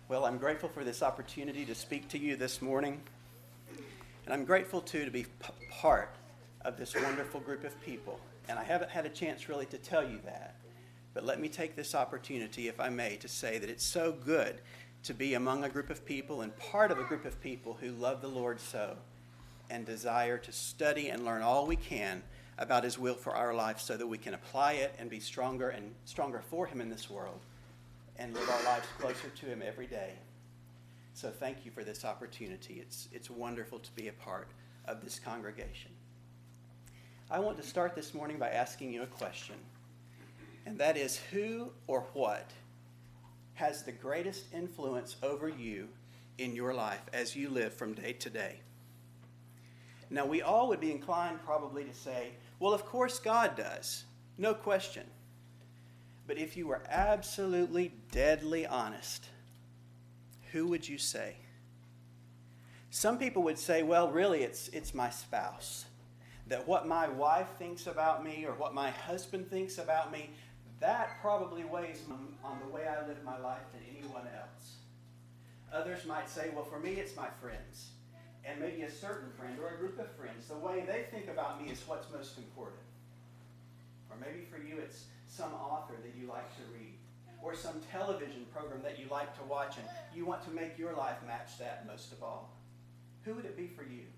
Well, I'm grateful for this opportunity to speak to you this morning. And I'm grateful, too, to be part of this wonderful group of people. And I haven't had a chance really to tell you that. But let me take this opportunity, if I may, to say that it's so good to be among a group of people and part of a group of people who love the Lord so and desire to study and learn all we can about His will for our life so that we can apply it and be stronger and stronger for Him in this world and live our lives closer to Him every day. So thank you for this opportunity. It's wonderful to be a part of this congregation. I want to start this morning by asking you a question, and that is, who or what has the greatest influence over you in your life as you live from day to day? Now, we all would be inclined probably to say, well, of course God does, no question. But if you were absolutely deadly honest, who would you say? Some people would say, well, really, it's my spouse. That what my wife thinks about me or what my husband thinks about me, that probably weighs on the way I live my life than anyone else. Others might say, well, for me, it's my friends. And maybe a certain friend or a group of friends. The way they think about me is what's most important. Or maybe for you, it's some author that you like to read, or some television program that you like to watch, and you want to make your life match that most of all. Who would it be for you,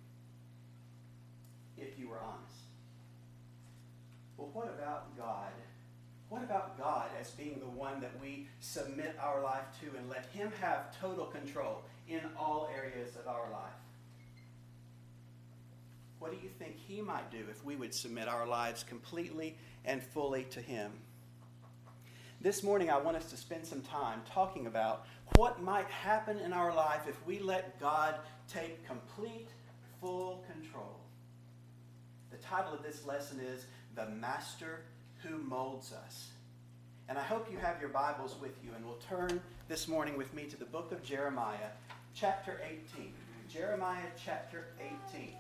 if you were honest? Well, what about God? What about God as being the one that we submit our life to and let Him have total control in all areas of our life? What do you think He might do if we would submit our lives completely and fully to Him? This morning, I want us to spend some time talking about what might happen in our life if we let God take complete, full control. The title of this lesson is The Master Who Molds Us. And I hope you have your Bibles with you, and will turn this morning with me to the book of Jeremiah, chapter 18. Jeremiah, chapter 18.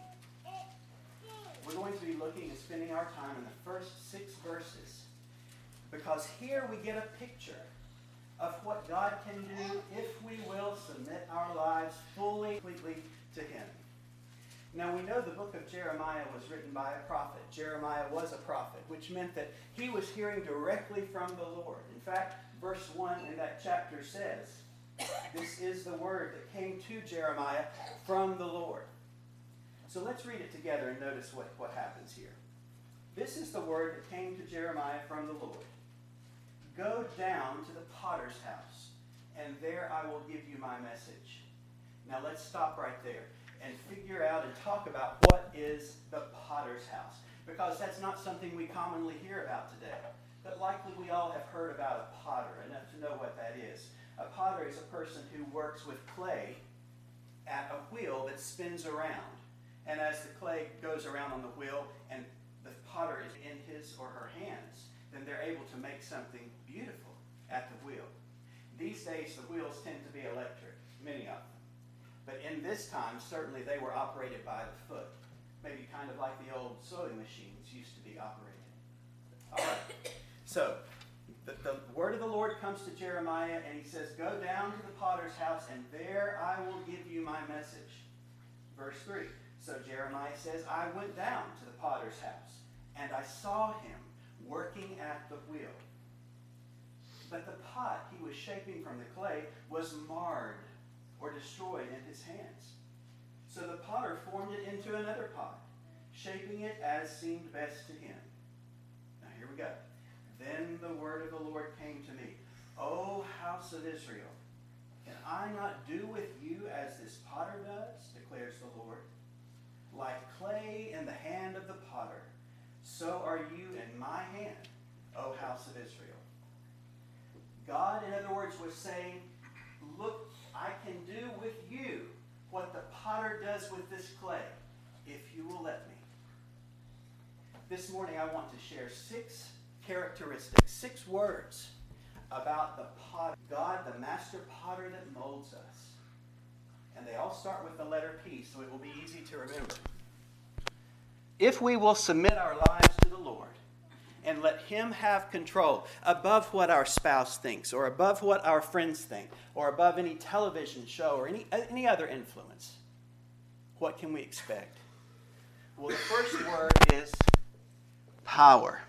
We're going to be looking and spending our time in the first 6 verses, because here we get a picture of what God can do if we will submit our lives fully, completely to Him. Now, we know the book of Jeremiah was written by a prophet. Jeremiah was a prophet, which meant that he was hearing directly from the Lord. In fact, verse 1 in that chapter says, this is the word that came to Jeremiah from the Lord. So let's read it together and notice what happens here. This is the word that came to Jeremiah from the Lord. Go down to the potter's house, and there I will give you my message. Now let's stop right there and figure out and talk about what is the potter's house, because that's not something we commonly hear about today. But likely we all have heard about a potter, enough to know what that is. A potter is a person who works with clay at a wheel that spins around. And as the clay goes around on the wheel and the potter is in his or her hands, then they're able to make something beautiful at the wheel. These days, the wheels tend to be electric, many of them. But in this time, certainly they were operated by the foot. Maybe kind of like the old sewing machines used to be operated. All right. So, the word of the Lord comes to Jeremiah, and he says, go down to the potter's house, and there I will give you my message. Verse 3. So Jeremiah says, I went down to the potter's house, and I saw him working at the wheel. But the pot he was shaping from the clay was marred or destroyed in his hands. So the potter formed it into another pot, shaping it as seemed best to him. Now here we go. Then the word of the Lord came to me. O house of Israel, can I not do with you as this potter does, declares the Lord? Like clay in the hand of the potter, so are you in my hand, O house of Israel. God, in other words, was saying, look, I can do with you what the potter does with this clay, if you will let me. This morning I want to share 6 characteristics, 6 words about the potter, God, the master potter that molds us. And they all start with the letter P, so it will be easy to remember. If we will submit our lives to the Lord and let Him have control above what our spouse thinks, or above what our friends think, or above any television show or any other influence, what can we expect? Well, the first word is power.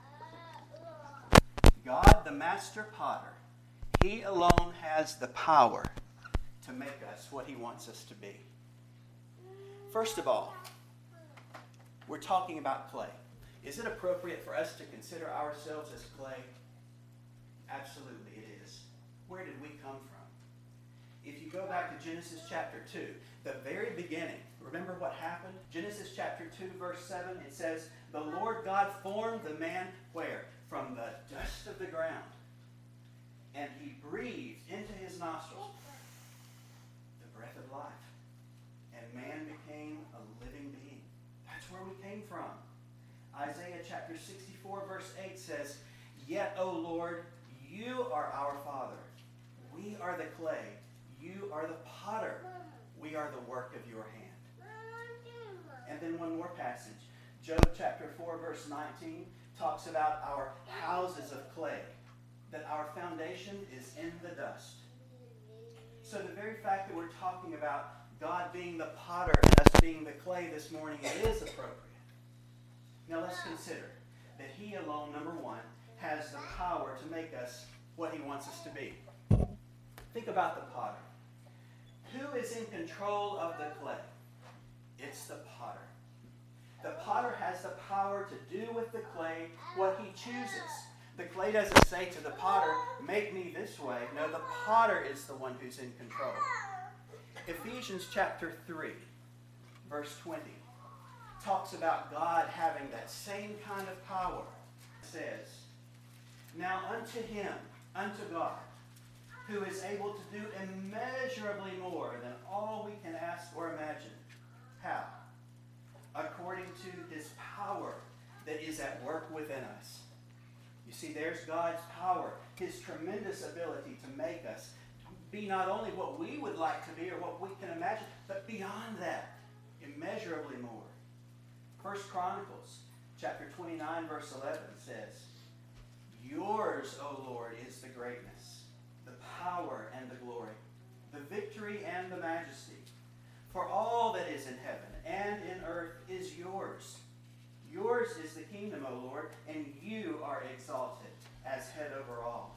God, the master potter, He alone has the power to make us what He wants us to be. First of all, we're talking about clay. Is it appropriate for us to consider ourselves as clay? Absolutely it is. Where did we come from? If you go back to Genesis chapter 2, the very beginning, remember what happened? Genesis chapter 2, verse 7, it says, "The Lord God formed the man," where? "From the dust of the ground. And He breathed into his nostrils the breath of life. And man became a living being." That's where we came from. Isaiah chapter 64, verse 8 says, "Yet, O Lord, You are our Father. We are the clay. You are the potter. We are the work of Your hand." And then one more passage. Job chapter 4, verse 19 talks about our houses of clay, that our foundation is in the dust. So the very fact that we're talking about God being the potter and us being the clay this morning, it is appropriate. Now let's consider that He alone, number one, has the power to make us what He wants us to be. Think about the potter. Who is in control of the clay? It's the potter. The potter has the power to do with the clay what he chooses. The clay doesn't say to the potter, "Make me this way." No, the potter is the one who's in control. Ephesians chapter 3, verse 20, talks about God having that same kind of power. It says, "Now unto Him, unto God, who is able to do immeasurably more than all we can ask or imagine." How? According to His power that is at work within us. You see, there's God's power, His tremendous ability to make us be not only what we would like to be or what we can imagine, but beyond that, immeasurably more. 1 Chronicles chapter 29, verse 11 says, "Yours, O Lord, is the greatness, the power and the glory, the victory and the majesty. For all that is in heaven and in earth is Yours. Yours is the kingdom, O Lord, and You are exalted as head over all."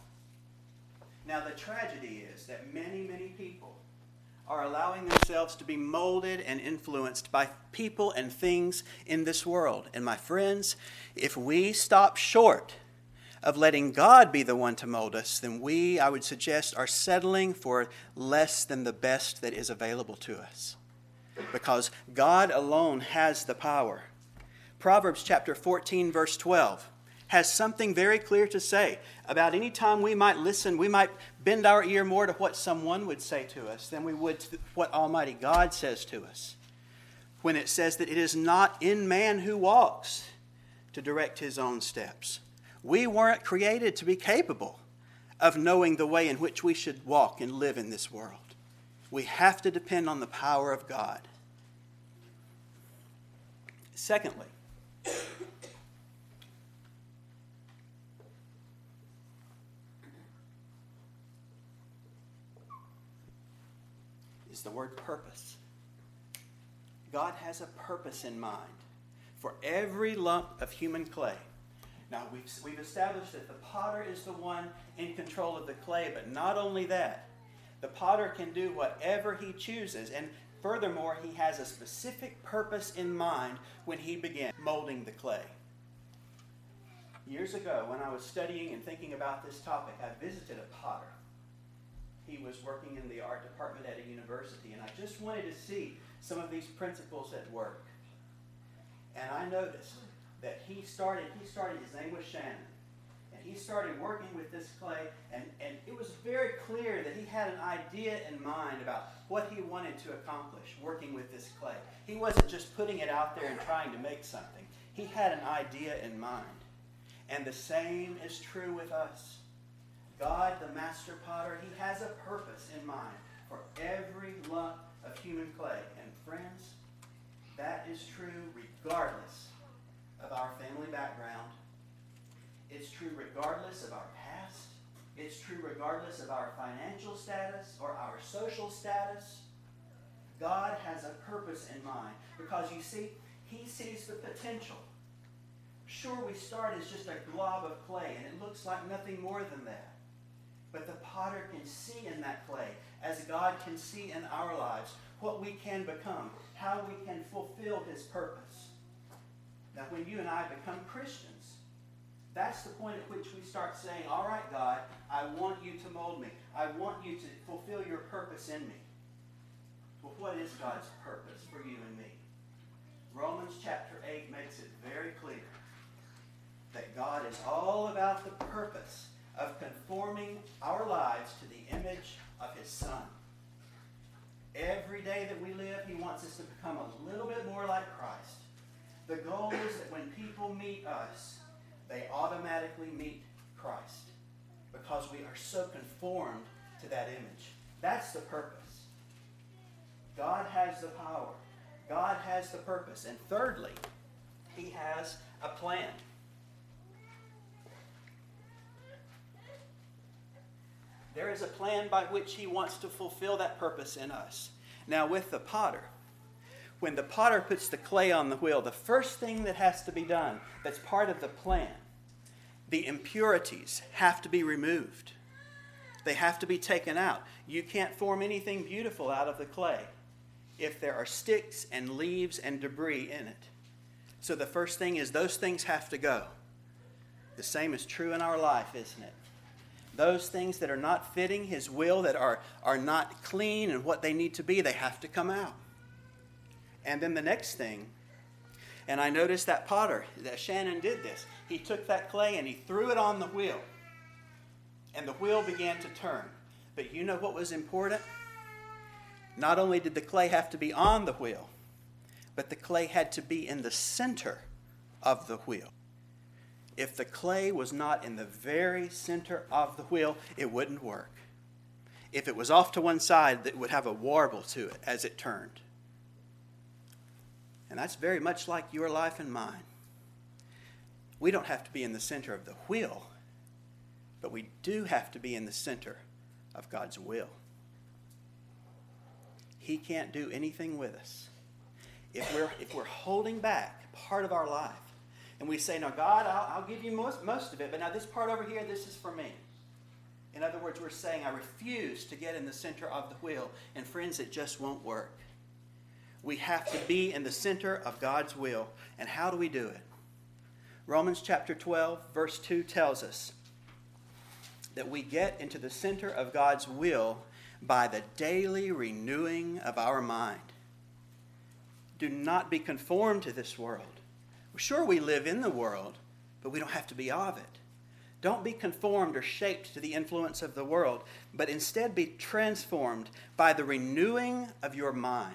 Now the tragedy is that many, many people are allowing themselves to be molded and influenced by people and things in this world. And my friends, if we stop short of letting God be the one to mold us, then we, I would suggest, are settling for less than the best that is available to us. Because God alone has the power. Proverbs chapter 14, verse 12 has something very clear to say about any time we might listen, we might bend our ear more to what someone would say to us than we would to what Almighty God says to us. When it says that it is not in man who walks to direct his own steps. We weren't created to be capable of knowing the way in which we should walk and live in this world. We have to depend on the power of God. Secondly, is the word purpose. God has a purpose in mind for every lump of human clay. Now, we've established that the potter is the one in control of the clay, but not only that, the potter can do whatever he chooses, and furthermore, he has a specific purpose in mind when he began molding the clay. Years ago, when I was studying and thinking about this topic, I visited a potter. He was working in the art department at a university, and I just wanted to see some of these principles at work. And I noticed that his name was Shannon, and he started working with this clay, and it was very clear that he had an idea in mind about what he wanted to accomplish working with this clay. He wasn't just putting it out there and trying to make something. He had an idea in mind. And the same is true with us. God, the master potter, he has a purpose in mind for every lump of human clay. And friends, that is true regardless of our family background, It's true regardless of our past. It's true regardless of our financial status or our social status. God has a purpose in mind because, you see, He sees the potential. Sure, we start as just a glob of clay, and it looks like nothing more than that. But the potter can see in that clay, as God can see in our lives, what we can become, how we can fulfill His purpose. Now, when you and I become Christians, that's the point at which we start saying, all right, God, I want you to mold me. I want you to fulfill your purpose in me. Well, what is God's purpose for you and me? Romans chapter 8 makes it very clear that God is all about the purpose of conforming our lives to the image of His Son. Every day that we live, He wants us to become a little bit more like Christ. The goal is that when people meet us, they automatically meet Christ because we are so conformed to that image. That's the purpose. God has the power. God has the purpose. And thirdly, He has a plan. There is a plan by which He wants to fulfill that purpose in us. Now, with the potter, when the potter puts the clay on the wheel, the first thing that has to be done, that's part of the plan, the impurities have to be removed. They have to be taken out. You can't form anything beautiful out of the clay if there are sticks and leaves and debris in it. So the first thing is those things have to go. The same is true in our life, isn't it? Those things that are not fitting His will, that are not clean and what they need to be, they have to come out. And then the next thing, and I noticed that potter, that Shannon did this. He took that clay and he threw it on the wheel. And the wheel began to turn. But you know what was important? Not only did the clay have to be on the wheel, but the clay had to be in the center of the wheel. If the clay was not in the very center of the wheel, it wouldn't work. If it was off to one side, it would have a warble to it as it turned. And that's very much like your life and mine. We don't have to be in the center of the wheel, but we do have to be in the center of God's will. He can't do anything with us. If we're holding back part of our life, and we say, no, God, I'll give you most of it, but now this part over here, this is for me. In other words, we're saying, I refuse to get in the center of the wheel. And friends, it just won't work. We have to be in the center of God's will. And how do we do it? Romans chapter 12, verse 2 tells us that we get into the center of God's will by the daily renewing of our mind. Do not be conformed to this world. Sure, we live in the world, but we don't have to be of it. Don't be conformed or shaped to the influence of the world, but instead be transformed by the renewing of your mind.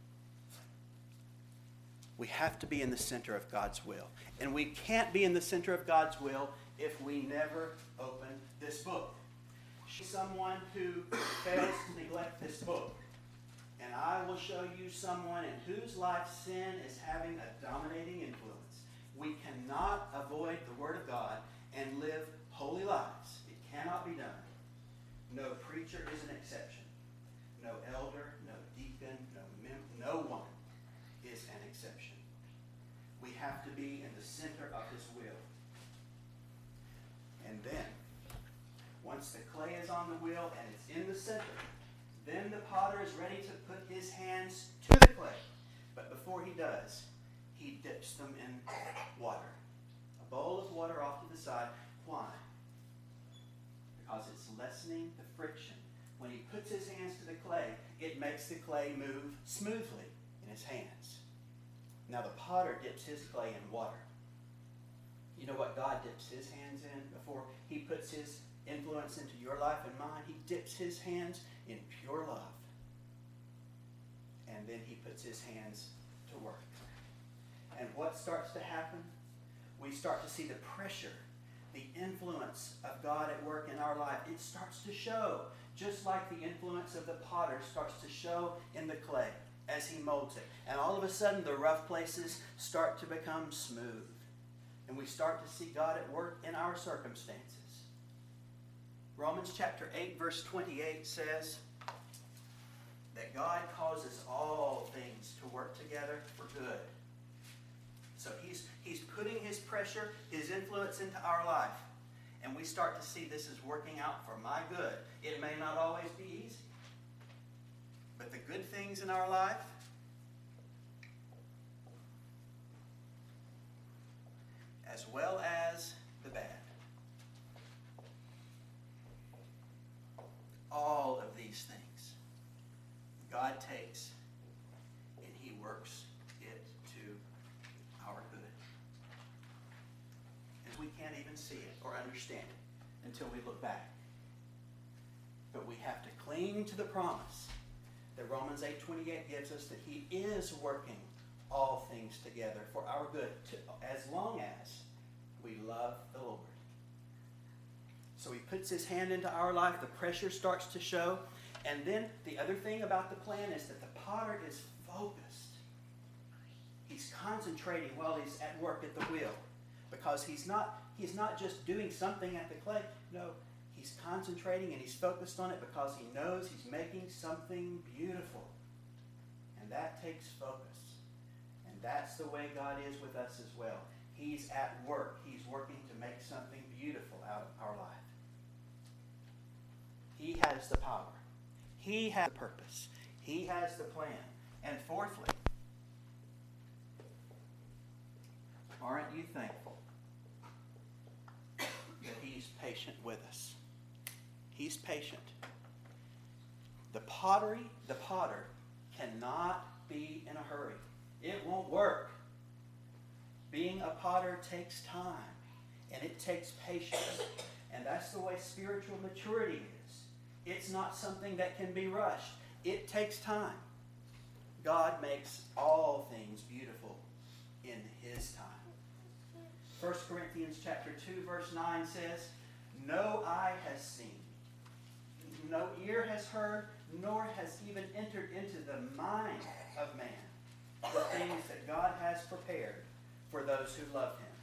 We have to be in the center of God's will. And we can't be in the center of God's will if we never open this book. She's someone who fails to neglect this book. And I will show you someone in whose life sin is having a dominating influence. We cannot avoid the Word of God and live holy lives. It cannot be done. No preacher is an exception. No elder, no deacon, no one is an exception. We have to be in the center of His will. And then, once the clay is on the wheel and it's in the center, then the potter is ready to put his hands to the clay. But before he does, he dips them in water. A bowl of water off to the side. Why? Because it's lessening the friction. When he puts his hands to the clay, it makes the clay move smoothly in his hands. Now the potter dips his clay in water. You know what God dips His hands in before He puts His influence into your life and mine? He dips His hands in pure love. And then He puts His hands to work. And what starts to happen? We start to see the pressure, the influence of God at work in our life. It starts to show, just like the influence of the potter starts to show in the clay as he molds it. And all of a sudden, the rough places start to become smooth. And and we start to see God at work in our circumstances. Romans chapter 8, verse 28 says that God causes all things to work together for good. So he's putting his pressure, his influence into our life. And we start to see this is working out for my good. It may not always be easy. But the good things in our life, as well as the bad, all of these things, God takes and he works it to our good. And we can't even see it or understand it until we look back. But we have to cling to the promise that Romans 8:28 gives us, that he is working all things together for our good, as long as we love the Lord. So he puts his hand into our life, the pressure starts to show, and then the other thing about the plan is that the potter is focused. He's concentrating while he's at work at the wheel, because he's not just doing something at the clay. No, he's concentrating and he's focused on it because he knows he's making something beautiful. And that takes focus. And that's the way God is with us as well. He's at work. He's working to make something beautiful out of our life. He has the power. He has the purpose. He has the plan. And fourthly, aren't you thankful that he's patient with us? He's patient. The potter cannot be in a hurry. It won't work. Being a potter takes time, and it takes patience. And that's the way spiritual maturity is. It's not something that can be rushed. It takes time. God makes all things beautiful in his time. 1 Corinthians chapter 2, verse 9 says, "No eye has seen, no ear has heard, nor has even entered into the mind of man the things that God has prepared for those who love him."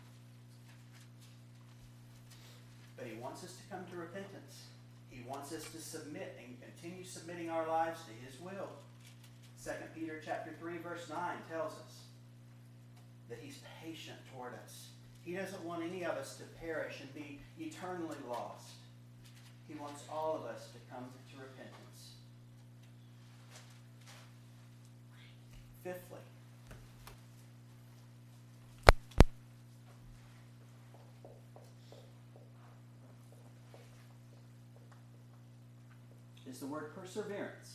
But he wants us to come to repentance. He wants us to submit and continue submitting our lives to his will. 2 Peter chapter 3, verse 9 tells us that he's patient toward us. He doesn't want any of us to perish and be eternally lost. He wants all of us to come to repentance. Fifthly, is the word perseverance.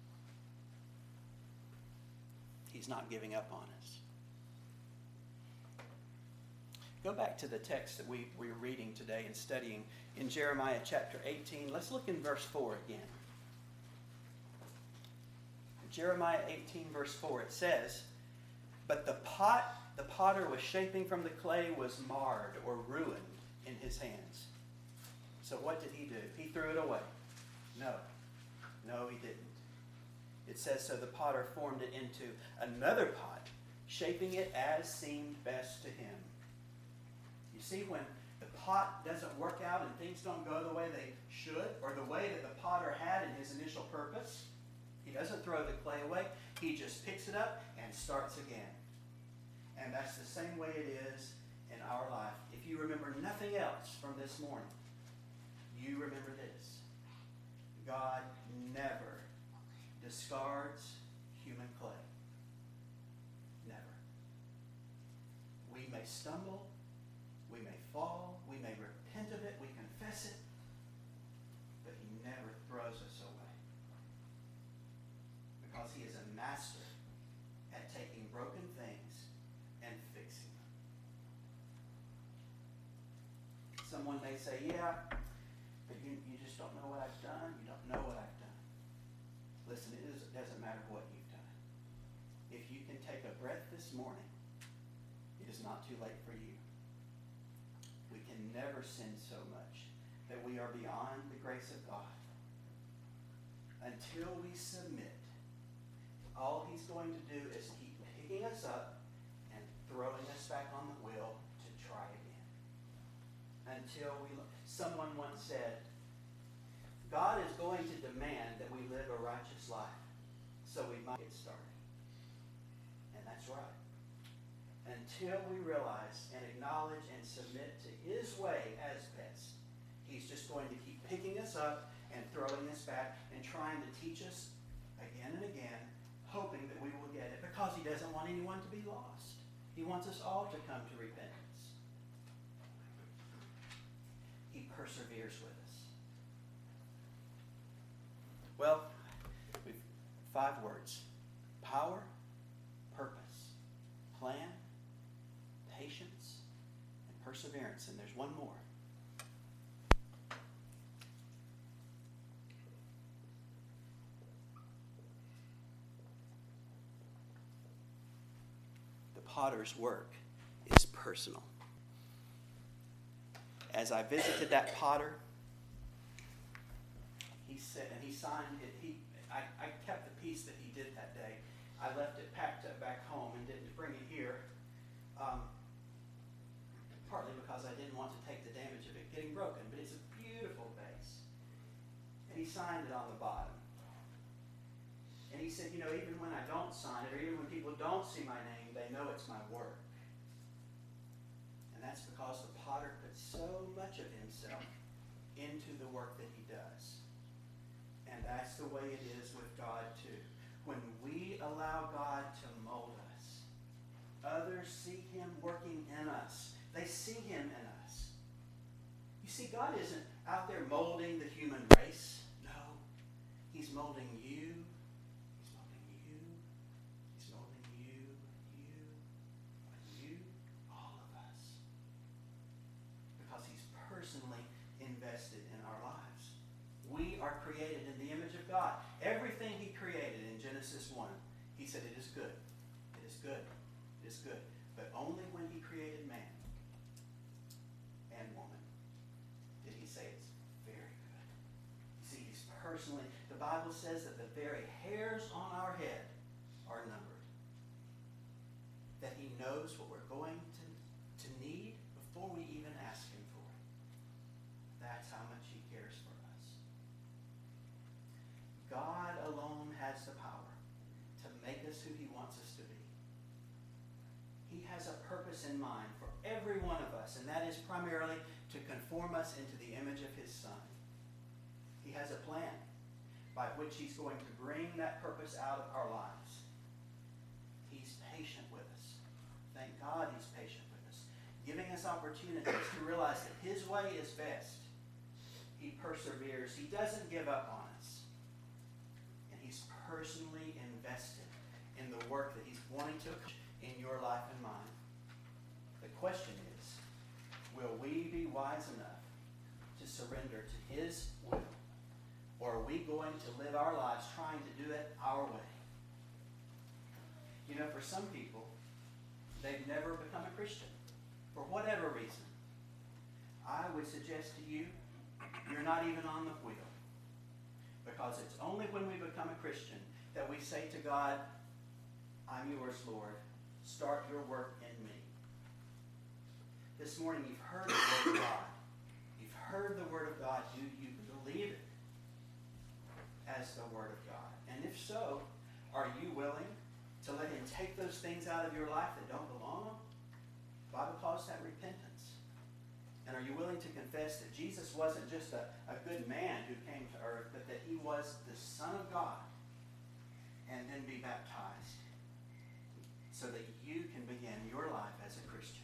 He's not giving up on us. Go back to the text that we're reading today and studying in Jeremiah chapter 18. Let's look in verse 4 again. Jeremiah 18, verse 4, it says, "But the potter was shaping from the clay was marred or ruined in his hands." So what did he do? He threw it away. No, he didn't. It says, "So the potter formed it into another pot, shaping it as seemed best to him." You see, when the pot doesn't work out and things don't go the way they should, or the way that the potter had in his initial purpose, he doesn't throw the clay away. He just picks it up and starts again. And that's the same way it is in our life. If you remember nothing else from this morning, you remember this: God never discards human clay. Never. We may stumble, we may fall, we may repent of it, we confess it, but he never throws us away. Because he is a master at taking broken things and fixing them. Someone may say, "Yeah, but you just don't know what I've done. You don't know what I've done." Listen, it doesn't matter what you've done. If you can take a breath this morning, it is not too late for you. We can never sin so much that we are beyond the grace of God. Until we submit, all he's going to do is keep picking us up and throwing us back on the wheel to try again. until someone once said, God is going to demand that we live a righteous life, so we might get started. And that's right. Until we realize and acknowledge and submit to His way as best, He's just going to keep picking us up and throwing us back and trying to teach us again and again, hoping that we will get it, because He doesn't want anyone to be lost. He wants us all to come to repentance. He perseveres with us. Well, we've 5 words: power, purpose, plan, patience, and perseverance. And there's one more. The potter's work is personal. As I visited that potter, he said, and he signed it. I kept the piece that he did that day. I left it packed up back home and didn't bring it here, partly because I didn't want to take the damage of it getting broken. But it's a beautiful vase, and he signed it on the bottom. And he said, even when I don't sign it, or even when people don't see my name, they know it's my work. And that's because the potter puts so much of himself into the work that he does. And that's the way it is with God too. When we allow God to mold us, others see Him working in us. They see Him in us. You see, God isn't out there molding the human race. No. He's molding you. He's molding you. He's molding you, all of us. Because He's personally invested in our lives. We are created in the image of God. Everything He created in Genesis 1, He said it is good. It is good. It is good. But only when He created man and woman did He say it's very good. You see, He's personally, the Bible says that the very hairs on our head are numbered. That He knows what we're going to need before we even ask Him for it. That's how much He cares for us. God alone has the power to make us who He wants us to be. He has a purpose in mind for every one of us, and that is primarily to conform us into the image of His Son. He has a plan by which He's going to bring that purpose out of our lives. He's patient with us. Thank God He's patient with us, giving us opportunities to realize that His way is best. He perseveres. He doesn't give up on us. And He's personally invested in the work that He's wanting to accomplish in your life and mine. The question is, will we be wise enough to surrender to His will? Or are we going to live our lives trying to do it our way? For some people, they've never become a Christian for whatever reason. I would suggest to you, you're not even on the wheel. Because it's only when we become a Christian that we say to God, I'm yours, Lord. Start your work in me. This morning you've heard the Word of God. You've heard the Word of God. Do you believe it as the Word of God? And if so, are you willing to let Him take those things out of your life that don't belong? The Bible calls that repentance. And are you willing to confess that Jesus wasn't just a good man who came to earth, but that He was the Son of God, and then be baptized so that you can begin your life as a Christian?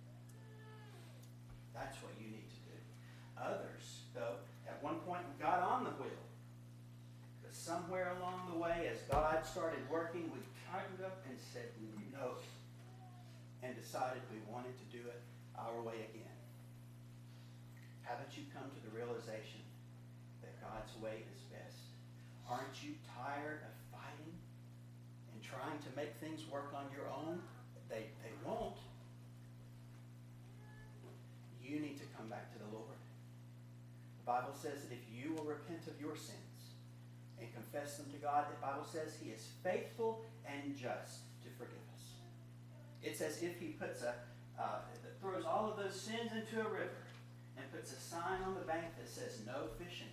That's what you need to do. Others, though, at one point got on the wheel. But somewhere along the way, as God started working, we tightened up and said no, and decided we wanted to do it our way again. Haven't you come to the realization that God's way is best? Aren't you tired of fighting and trying to make things work on your own? They won't. You need to come back to the Lord. The Bible says that if you will repent of your sins and confess them to God, the Bible says He is faithful and just to forgive us. It's as if He puts throws all of those sins into a river and puts a sign on the bank that says no fishing.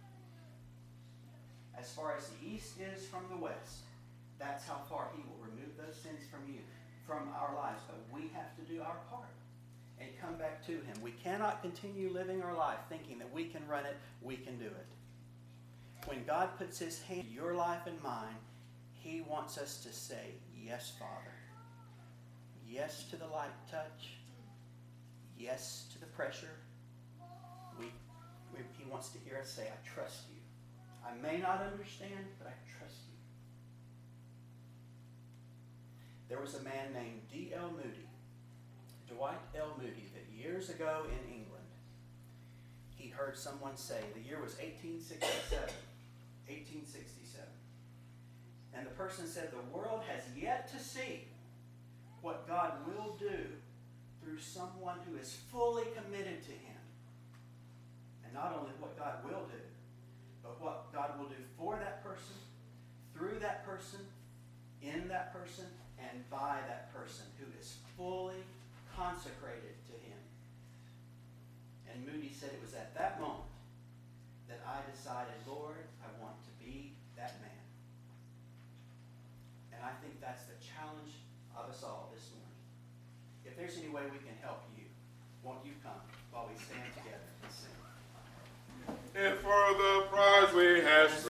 As far as the east is from the west, that's how far he will remove those sins from you, from our lives. But we have to do our part and come back to him. We cannot continue living our life thinking that we can run it, we can do it. When God puts his hand in your life and mine, he wants us to say, yes, Father. Yes to the light touch. Yes to the pressure. He wants to hear us say, I trust you. I may not understand, but I trust you. There was a man named D.L. Moody, Dwight L. Moody, that years ago in England, he heard someone say, the year was 1867. 1867. And the person said, the world has yet to see what God will do through someone who is fully committed to him. And not only what God will do, but what God will do for that person, through that person, in that person, and by that person who is fully consecrated to him. And Moody said it was at that moment that I decided, Lord, I want to be that man. And I think that's the challenge of us all this morning. If there's any way we can help you, won't you come while we stand together and sing? And for the prize we have